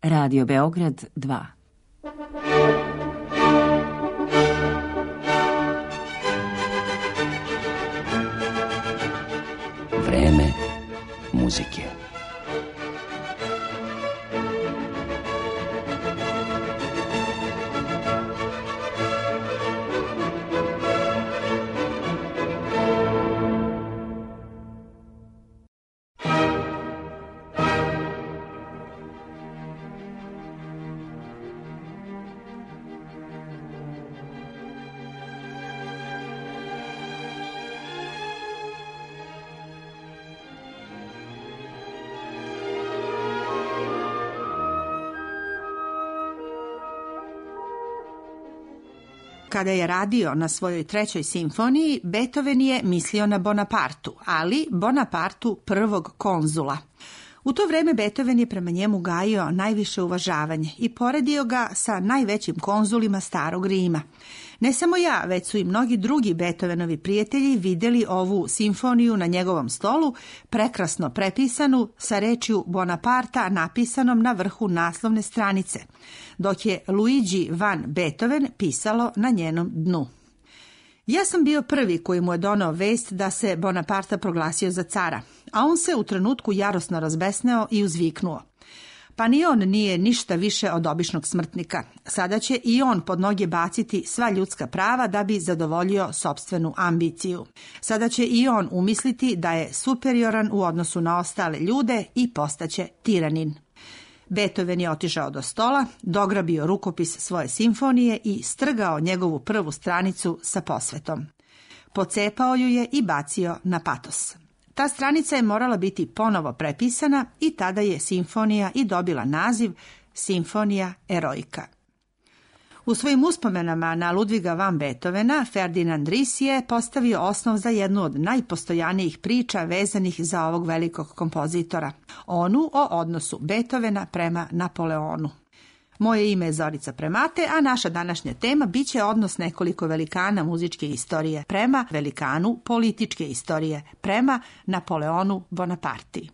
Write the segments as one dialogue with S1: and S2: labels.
S1: Radio Beograd 2.
S2: Vreme muzike.
S3: Kada je radio na svojoj 3. simfoniji, Beethoven je mislio na Bonapartu, ali Bonapartu prvog konzula. U to vreme Beethoven je prema njemu gajio najviše uvažavanje i poredio ga sa najvećim konzulima starog Rima. Ne samo ja, već su i mnogi drugi Beethovenovi prijatelji vidjeli ovu simfoniju na njegovom stolu, prekrasno prepisanu sa rečju Bonaparta napisanom na vrhu naslovne stranice, dok je Luigi van Beethoven pisalo na njenom dnu. Ja sam bio prvi koji mu je donao vest da se Bonaparta proglasio za cara, a on se u trenutku jarosno razbesneo i uzviknuo. Pa ni on nije ništa više od običnog smrtnika. Sada će i on pod noge baciti sva ljudska prava da bi zadovoljio sopstvenu ambiciju. Sada će i on umisliti da je superioran u odnosu na ostale ljude i postaće tiranin. Beethoven je otišao do stola, dograbio rukopis svoje simfonije i strgao njegovu prvu stranicu sa posvetom. Pocepao ju je i bacio na patos. Ta stranica je morala biti ponovo prepisana i tada je simfonija i dobila naziv Simfonija Eroika. U svojim uspomenama na Ludviga van Beethovena, Ferdinand Ries je postavio osnov za jednu od najpostojanijih priča vezanih za ovog velikog kompozitora, onu o odnosu Beethovena prema Napoleonu. Moje ime je Zorica Premate, a naša današnja tema biće odnos nekoliko velikana muzičke istorije prema velikanu političke istorije, prema Napoleonu Bonaparti.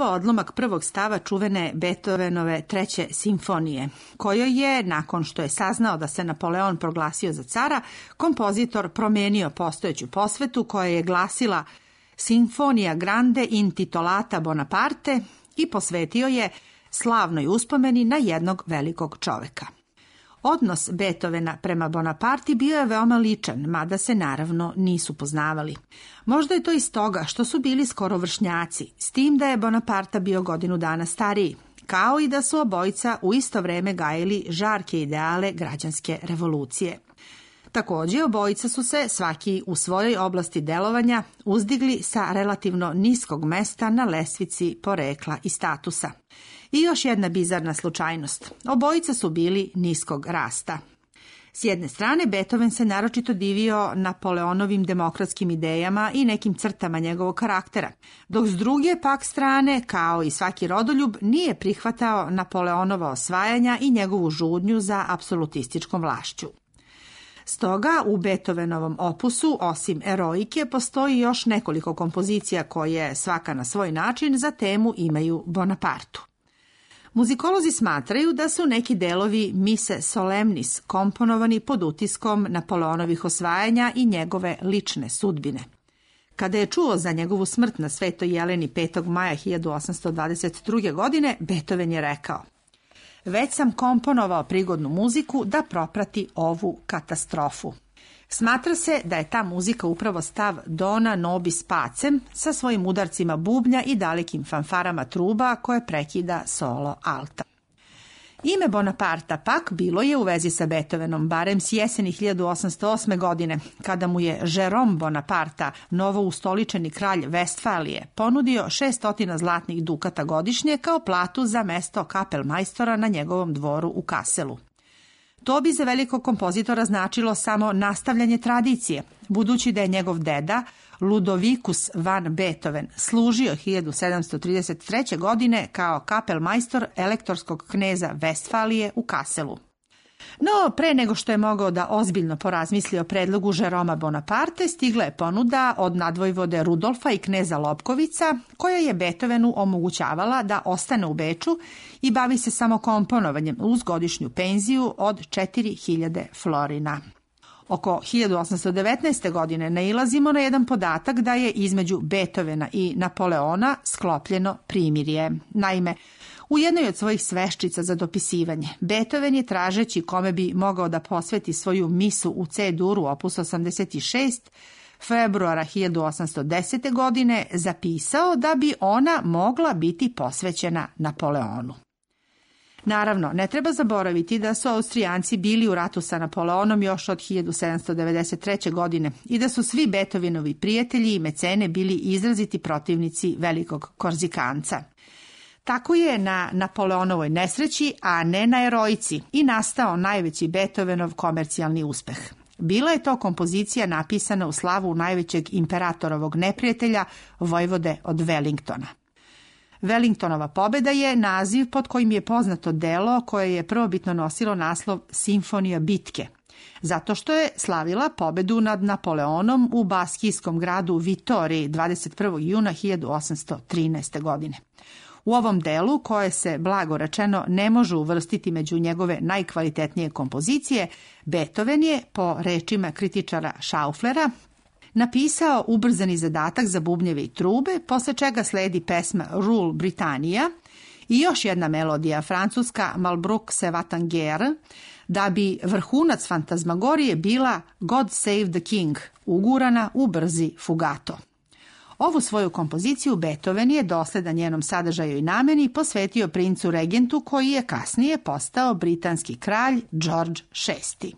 S3: ovo odlomak prvog stava čuvene Beethovenove treće simfonije, kojoj je, nakon što je saznao da se Napoleon proglasio za cara, kompozitor promenio postojeću posvetu koja je glasila Sinfonija grande intitolata Bonaparte i posvetio je slavnoj uspomeni na jednog velikog čoveka. Odnos Beethovena prema Bonaparti bio je veoma ličan, mada se naravno nisu poznavali. Možda je to iz toga što su bili skoro vršnjaci, s tim da je Bonaparta bio godinu dana stariji, kao i da su obojica u isto vreme gajili žarke ideale građanske revolucije. Također, obojica su se, svaki u svojoj oblasti delovanja, uzdigli sa relativno niskog mesta na lestvici porekla i statusa. I još jedna bizarna slučajnost. Obojica su bili niskog rasta. S jedne strane, Beethoven se naročito divio Napoleonovim demokratskim idejama i nekim crtama njegovog karaktera, dok s druge pak strane, kao i svaki rodoljub, nije prihvatao Napoleonova osvajanja i njegovu žudnju za apsolutističkom vlašću. Stoga u Beethovenovom opusu, osim eroike, postoji još nekoliko kompozicija koje, svaka na svoj način, za temu imaju Bonapartu. Muzikolozi smatraju da su neki delovi Mise Solemnis komponovani pod utiskom Napoleonovih osvajanja i njegove lične sudbine. Kada je čuo za njegovu smrt na Svetoj Jeleni 5. maja 1822. godine, Beethoven je rekao: "Već sam komponovao prigodnu muziku da proprati ovu katastrofu." Smatra se da je ta muzika upravo stav Dona Nobis Pacem sa svojim udarcima bubnja i dalekim fanfarama truba koje prekida solo alta. Ime Bonaparta pak bilo je u vezi sa Beethovenom barem s jeseni 1808. godine, kada mu je Jerome Bonaparta, novoustoličeni kralj Vestfalije, ponudio 600 zlatnih dukata godišnje kao platu za mesto kapelmajstora na njegovom dvoru u Kaselu. To bi za velikog kompozitora značilo samo nastavljanje tradicije, budući da je njegov deda, Ludovicus van Beethoven, služio 1733. godine kao kapelmajstor elektorskog kneza Vestfalije u Kaselu. No, pre nego što je mogao da ozbiljno porazmisli o predlogu Jeroma Bonaparte, stigla je ponuda od nadvojvode Rudolfa i kneza Lobkovica, koja je Beethovenu omogućavala da ostane u Beču i bavi se samo komponovanjem uz godišnju penziju od 4000 florina. Oko 1819. godine nailazimo na jedan podatak da je između Beethovena i Napoleona sklopljeno primirje. Naime, u jednoj od svojih sveščica za dopisivanje, Beethoven je, tražeći kome bi mogao da posveti svoju misu u C-duru opus 86, februara 1810. godine zapisao da bi ona mogla biti posvećena Napoleonu. Naravno, ne treba zaboraviti da su Austrijanci bili u ratu sa Napoleonom još od 1793. godine i da su svi Beethovenovi prijatelji i mecene bili izraziti protivnici velikog Korzikanca. Tako je na Napoleonovoj nesreći, a ne na eroici, i nastao najveći Beethovenov komercijalni uspeh. Bila je to kompozicija napisana u slavu najvećeg imperatorovog neprijatelja, vojvode od Wellingtona. Wellingtonova pobeda je naziv pod kojim je poznato delo koje je prvobitno nosilo naslov Simfonija bitke, zato što je slavila pobedu nad Napoleonom u baskijskom gradu Vitoriji 21. juna 1813. godine. U ovom delu, koje se, blago rečeno, ne može uvrstiti među njegove najkvalitetnije kompozicije, Beethoven je, po rečima kritičara Schauflera, napisao ubrzani zadatak za bubnjeve i trube, posle čega sledi pesma Rule Britannia i još jedna melodija francuska Malbruk se Vatangere, da bi vrhunac fantazmagorije bila God Save the King, ugurana u brzi fugato. Ovu svoju kompoziciju Beethoven je, dosledan njenom sadržaju i nameni, posvetio princu regentu koji je kasnije postao britanski kralj George VI.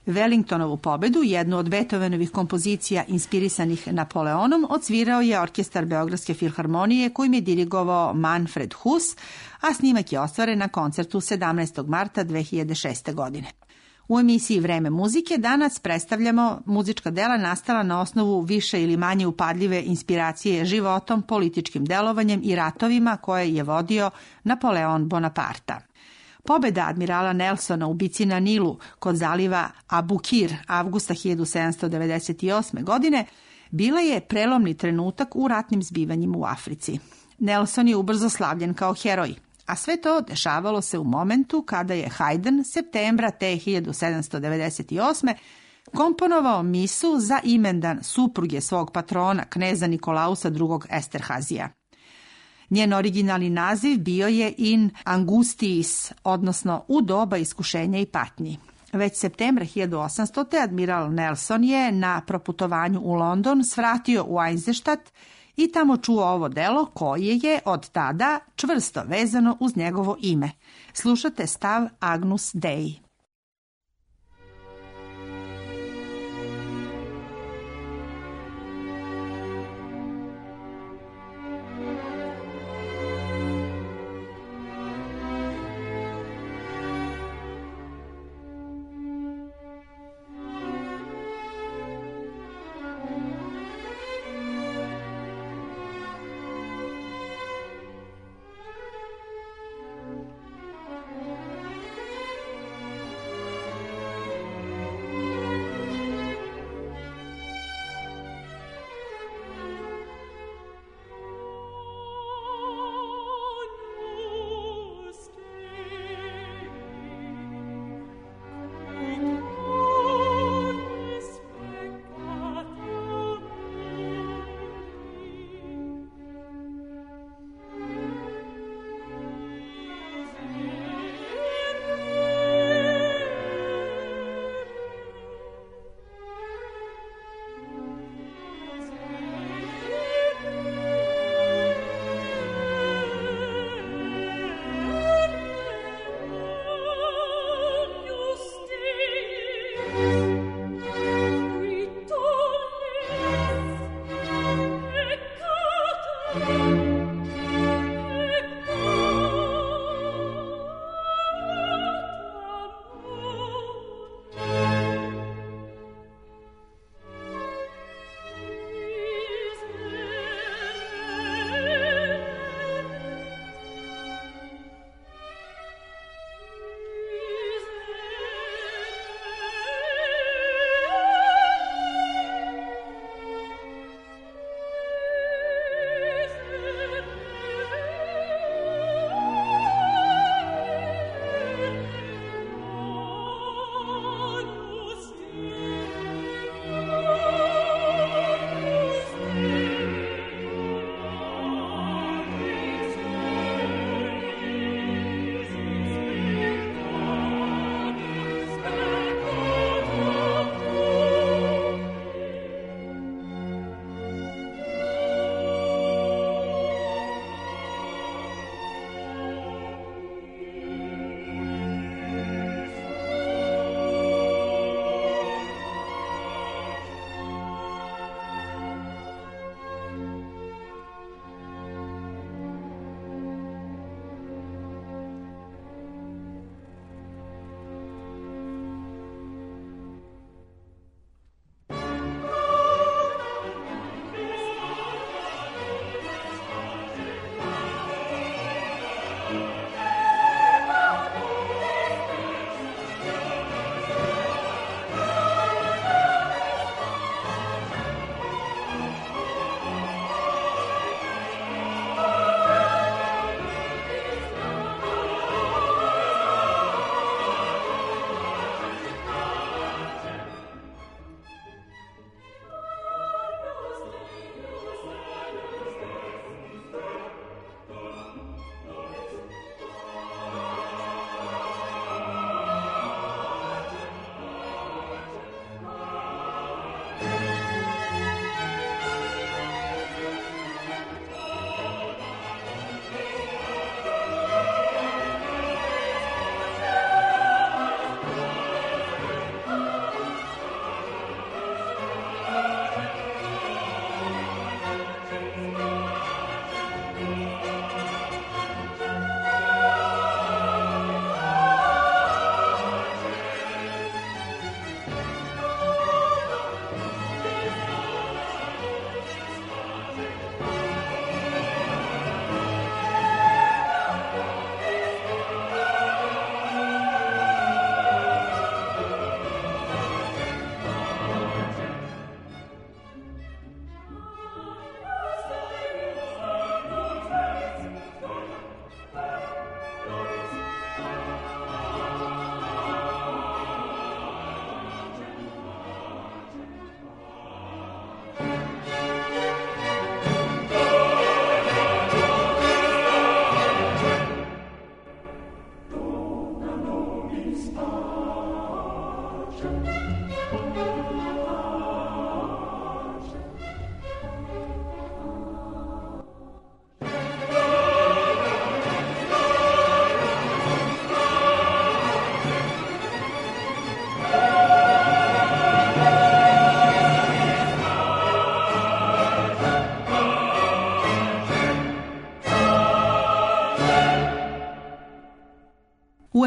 S3: Wellingtonovu pobedu, jednu od Beethovenovih kompozicija inspirisanih Napoleonom, odsvirao je orkestar Beogradske filharmonije kojim je dirigovao Manfred Hus, a snimak je ostvaren na koncertu 17. marta 2006. godine. U emisiji Vreme muzike danas predstavljamo muzička dela nastala na osnovu više ili manje upadljive inspiracije životom, političkim delovanjem i ratovima koje je vodio Napoleon Bonaparta. Pobeda admirala Nelsona u bici na Nilu kod zaliva Abukir avgusta 1798. godine bila je prelomni trenutak u ratnim zbivanjima u Africi. Nelson je ubrzo slavljen kao heroj, a sve to dešavalo se u momentu kada je Haydn septembra te 1798. komponovao misu za imendan supruge svog patrona, kneza Nikolausa II. Esterhazija. Njen originalni naziv bio je In Angustiis, odnosno u doba iskušenja i patnji. Već septembra 1800. admiral Nelson je na proputovanju u London svratio u Eisenstadt i tamo čuo ovo delo koje je od tada čvrsto vezano uz njegovo ime. Slušate stav Agnus Dei.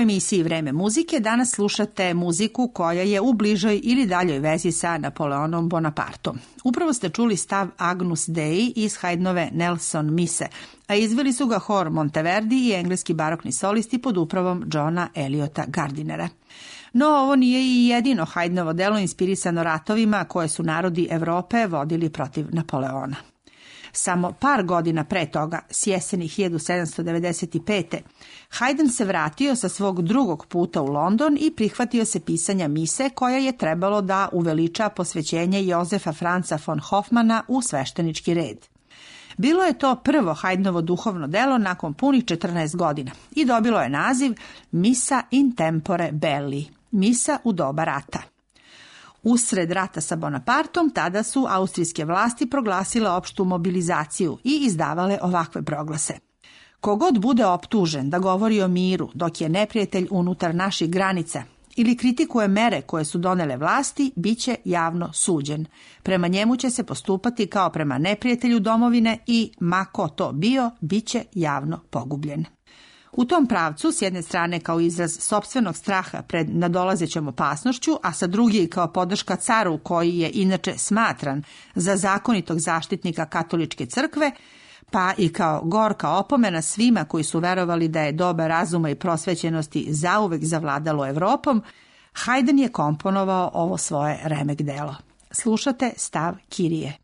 S3: emisiji Vreme muzike danas slušate muziku koja je u bližoj ili daljoj vezi sa Napoleonom Bonapartom. Upravo ste čuli stav Agnus Dei iz Haydnove Nelson mise, a izveli su ga hor Monteverdi i engleski barokni solisti pod upravom Johna Eliota Gardinera. No, ovo nije i jedino Haydnovo delo inspirisano ratovima koje su narodi Evrope vodili protiv Napoleona. Samo par godina pre toga, s jeseni 1795. Haydn se vratio sa svog drugog puta u London i prihvatio se pisanja mise koja je trebalo da uveliča posvećenje Jozefa Franca von Hofmana u sveštenički red. Bilo je to prvo Haydnovo duhovno delo nakon punih 14 godina i dobilo je naziv Missa in tempore belli, misa u doba rata. Usred rata sa Bonapartom tada su austrijske vlasti proglasile opštu mobilizaciju i izdavale ovakve proglase. Kogod bude optužen da govori o miru dok je neprijatelj unutar naših granica ili kritikuje mere koje su donele vlasti, bit će javno suđen. Prema njemu će se postupati kao prema neprijatelju domovine i, ma ko to bio, bit će javno pogubljen. U tom pravcu, s jedne strane kao izraz sopstvenog straha pred nadolazećom opasnošću, a sa druge kao podrška caru koji je inače smatran za zakonitog zaštitnika katoličke crkve, pa i kao gorka opomena svima koji su verovali da je doba razuma i prosvećenosti zauvek zavladalo Evropom, Haydn je komponovao ovo svoje remek delo. Slušate stav Kirije.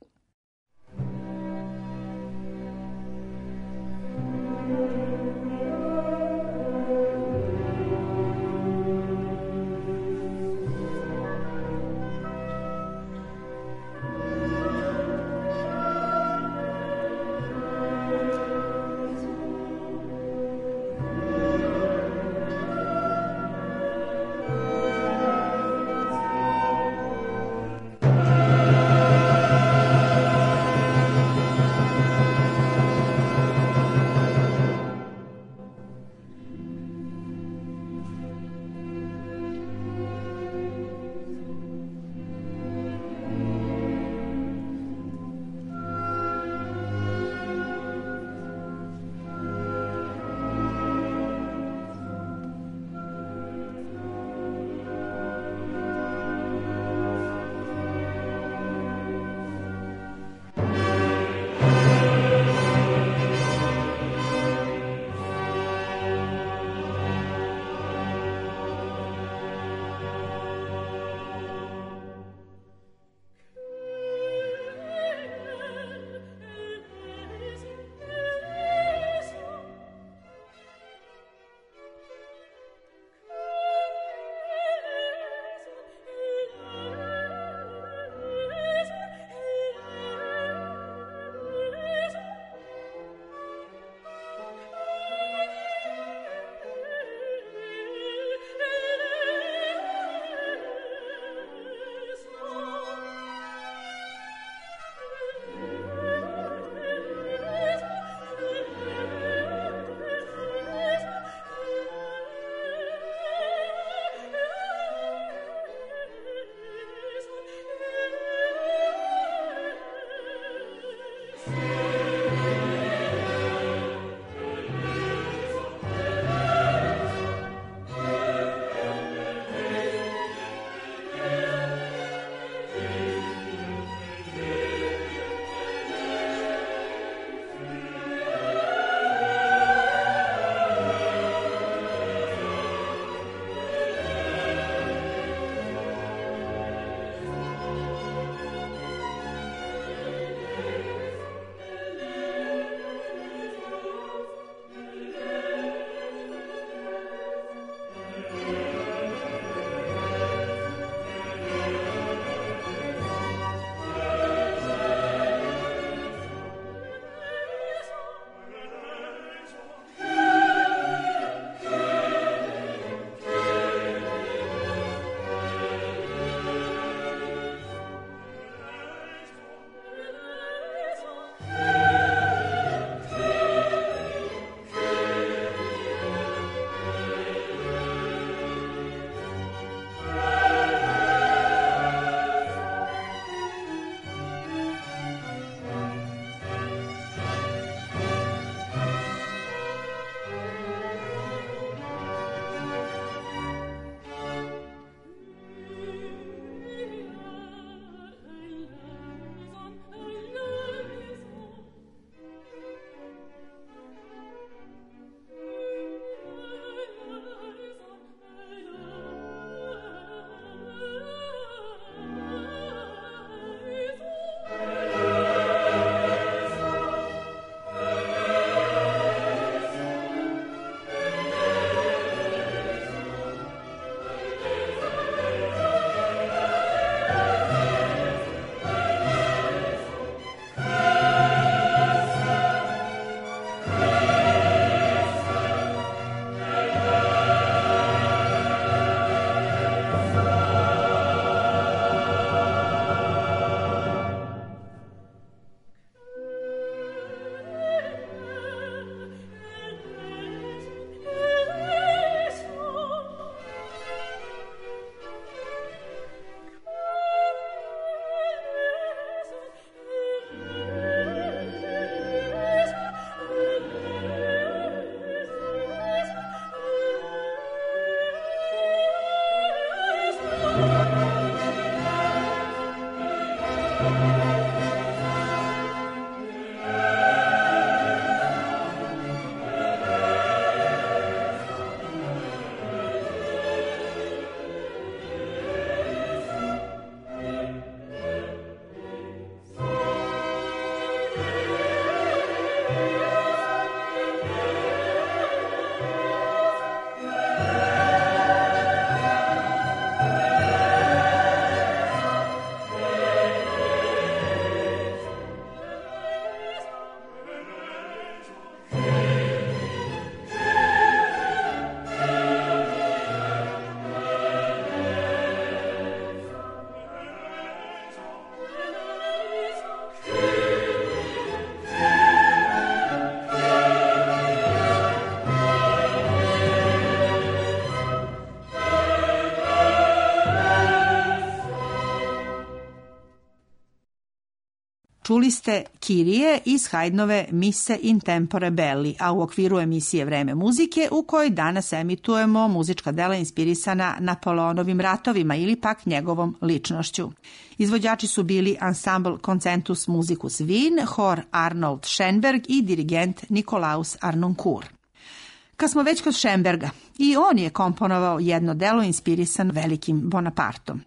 S3: Čuli ste Kirije iz Haydnove Mise in tempore belli, a u okviru emisije Vreme muzike u kojoj danas emitujemo muzička dela inspirisana Napoleonovim ratovima ili pak njegovom ličnošću. Izvođači su bili ansambl Concentus Musicus Wien, hor Arnold Schoenberg i dirigent Nikolaus Arnoncourt. Kad smo već kod Schoenberga, i on je komponovao jedno delo inspirisan velikim Bonapartom.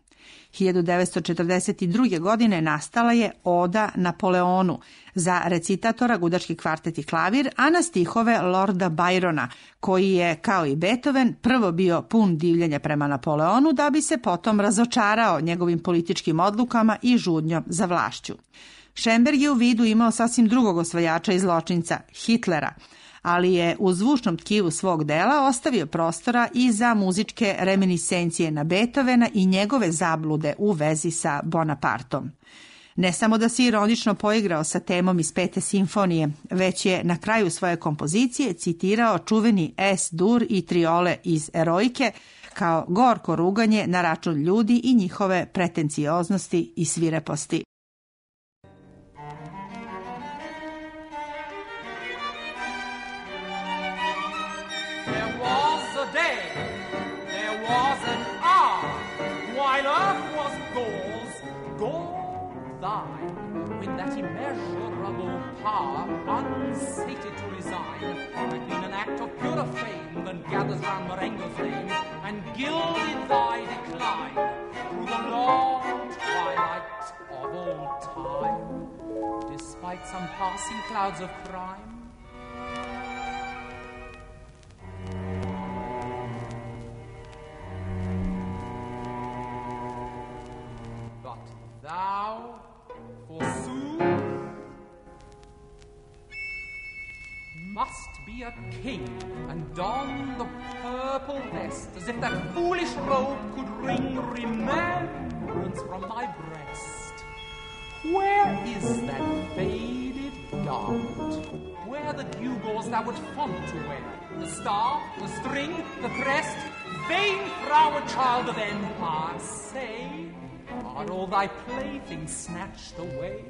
S3: 1942. godine nastala je Oda Napoleonu za recitatora, gudački kvartet i klavir, a na stihove Lorda Byrona, koji je, kao i Beethoven, prvo bio pun divljenja prema Napoleonu, da bi se potom razočarao njegovim političkim odlukama i žudnjom za vlašću. Schoenberg je u vidu imao sasvim drugog osvajača i zločinca, Hitlera, ali je u zvučnom tkivu svog dela ostavio prostora i za muzičke reminiscencije na Beethovena i njegove zablude u vezi sa Bonapartom. Ne samo da se ironično poigrao sa temom iz 5. simfonije, već je na kraju svoje kompozicije citirao čuveni S-dur i triole iz Eroike kao gorko ruganje na račun ljudi i njihove pretencioznosti i svireposti.
S4: When that immeasurable power, unsated to resign, had been an act of purer fame than gathers round Marengo's name, and gilded thy decline through the long twilight of old time, despite some passing clouds of crime. But thou, forsooth, must be a king and don the purple vest, as if that foolish robe could wring remembrance from thy breast. Where is that faded garment? Where the gewgaws thou wert fond to wear? The star, the string, the crest, vain froward child of empire, say, are all thy playthings snatched away?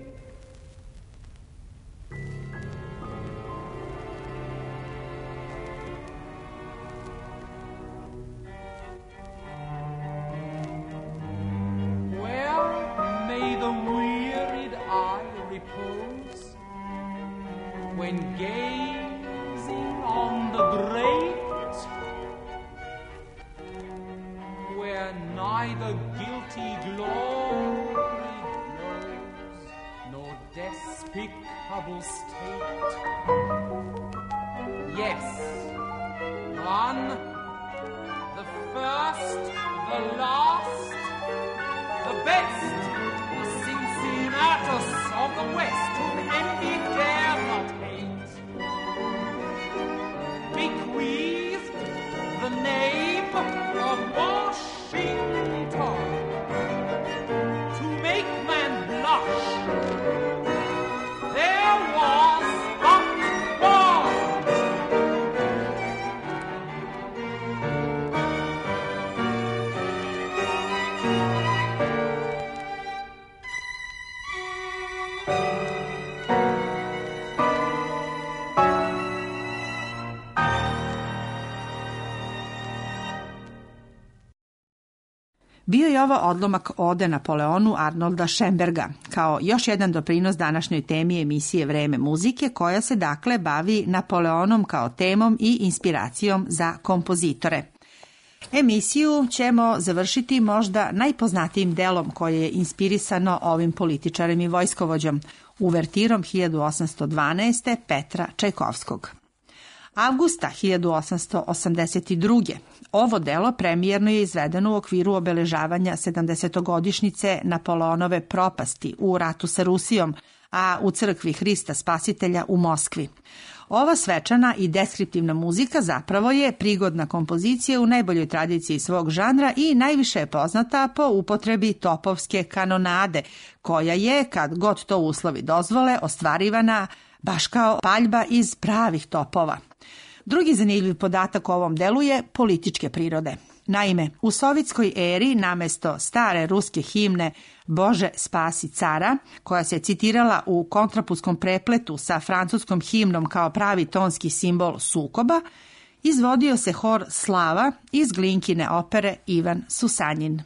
S4: Where may the wearied eye repose when gazing on the great, where neither guilty glory glows, nor despicable state? Yes, one, the first, the last, the best, the Cincinnatus of the West, whom envy dare not hate, bequeathed the name of Washington to make man blush. There was but one.
S3: Bio je ovo odlomak ode Napoleonu Arnolda Schönberga, kao još jedan doprinos današnjoj temi emisije Vreme muzike, koja se dakle bavi Napoleonom kao temom i inspiracijom za kompozitore. Emisiju ćemo završiti možda najpoznatijim delom koje je inspirisano ovim političarem i vojskovođom, uvertirom 1812. Petra Čajkovskog. Avgusta 1882. ovo delo premijerno je izvedeno u okviru obeležavanja 70-godišnjice Napoleonove propasti u ratu sa Rusijom, a u crkvi Hrista Spasitelja u Moskvi. Ova svečana i deskriptivna muzika zapravo je prigodna kompozicija u najboljoj tradiciji svog žanra i najviše je poznata po upotrebi topovske kanonade, koja je, kad god to uslovi dozvole, ostvarivana baš kao paljba iz pravih topova. Drugi zanimljiv podatak o ovom delu je političke prirode. Naime, u sovjetskoj eri namesto stare ruske himne Bože spasi cara, koja se citirala u kontrapuskom prepletu sa francuskom himnom kao pravi tonski simbol sukoba, izvodio se hor Slava iz Glinkine opere Ivan Susanjin.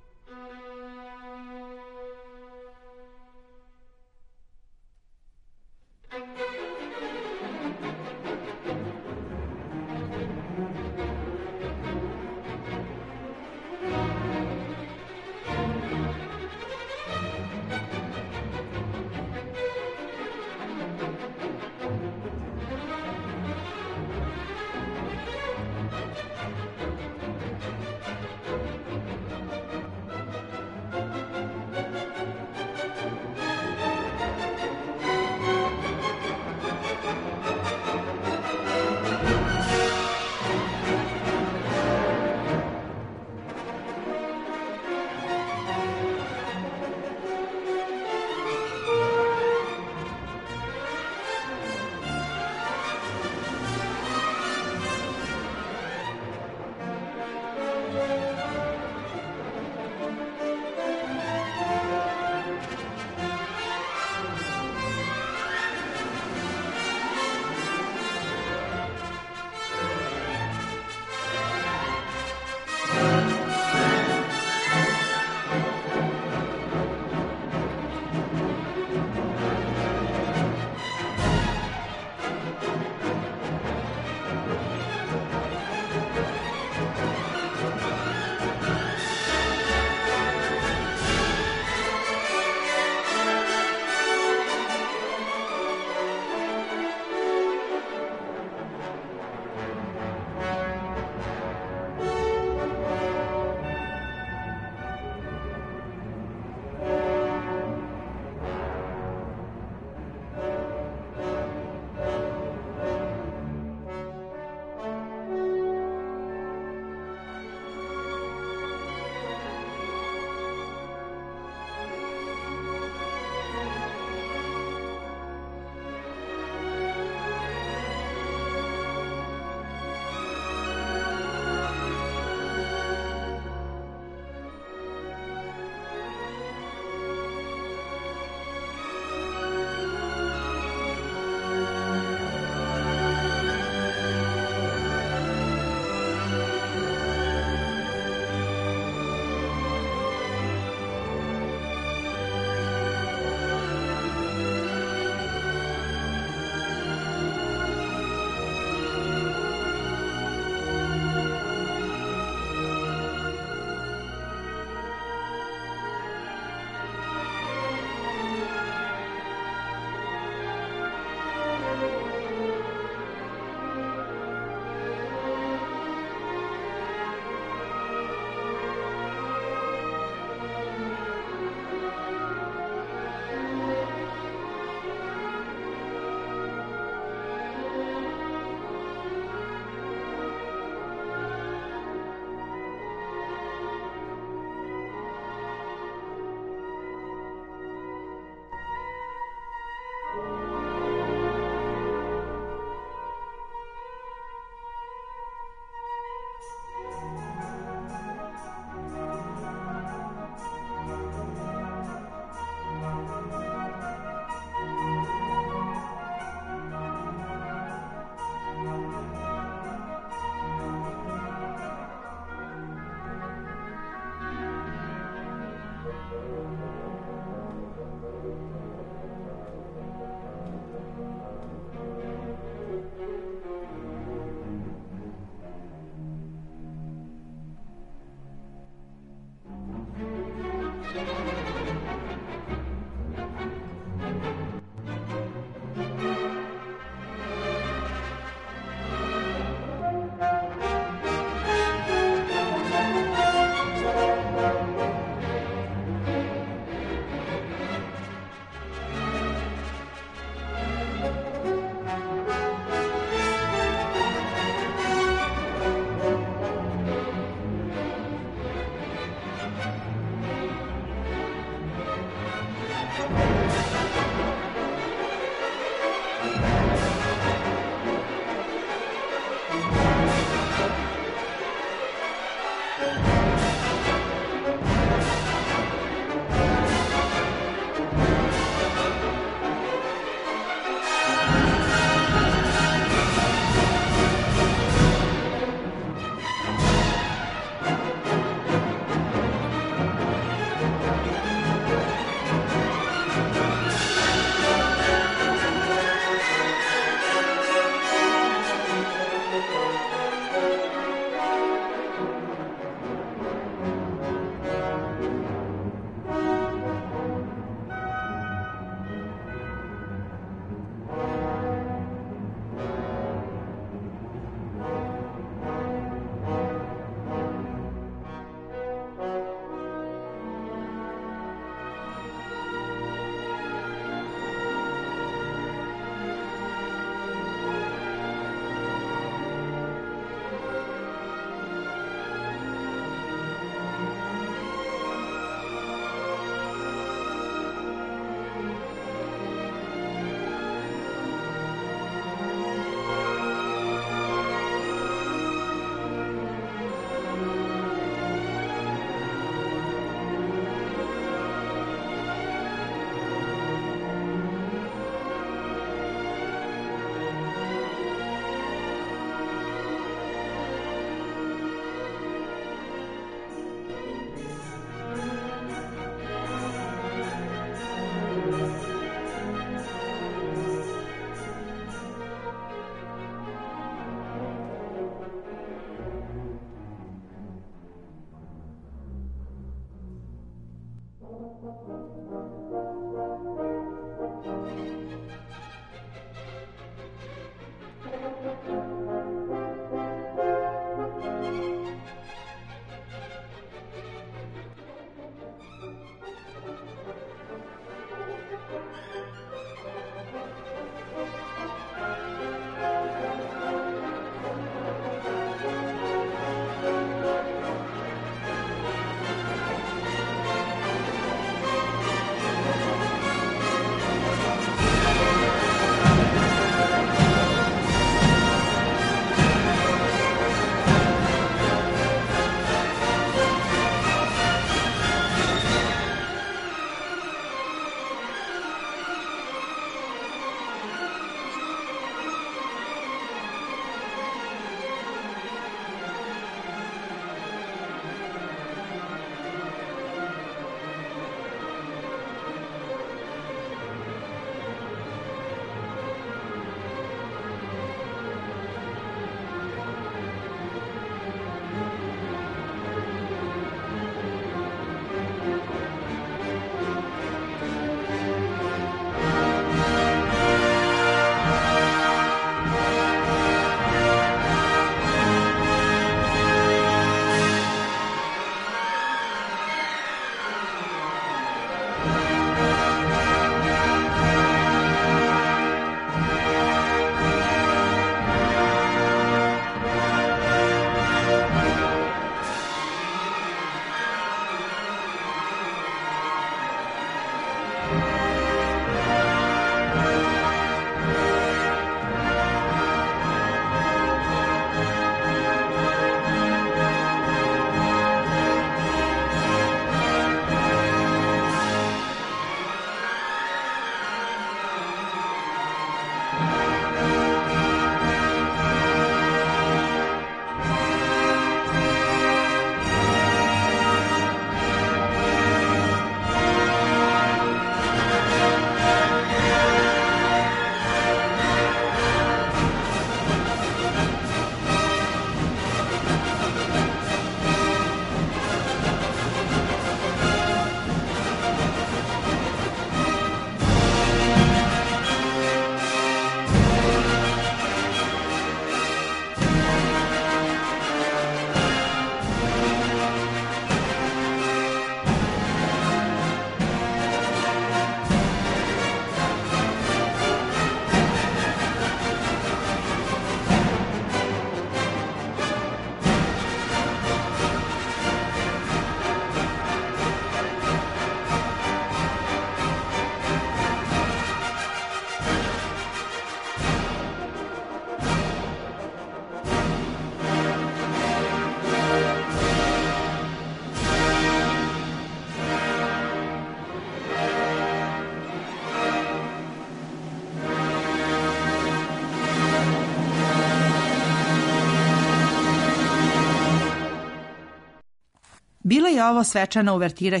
S3: Bila je ovo svečana uvertira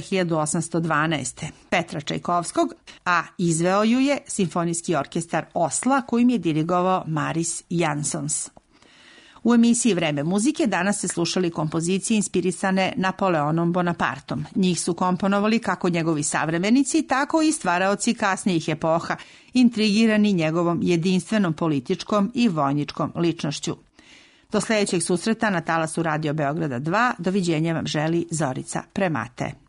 S3: 1812. Petra Čajkovskog, a izveo ju je Simfonijski orkestar Osla kojim je dirigovao Maris Jansons. U emisiji Vreme muzike danas ste slušali kompozicije inspirisane Napoleonom Bonapartom. Njih su komponovali kako njegovi savremenici, tako i stvaraoci kasnijih epoha, intrigirani njegovom jedinstvenom političkom i vojničkom ličnošću. Do sljedećeg susreta na talasu Radio Beograda 2. Doviđenja vam želi Zorica Premate.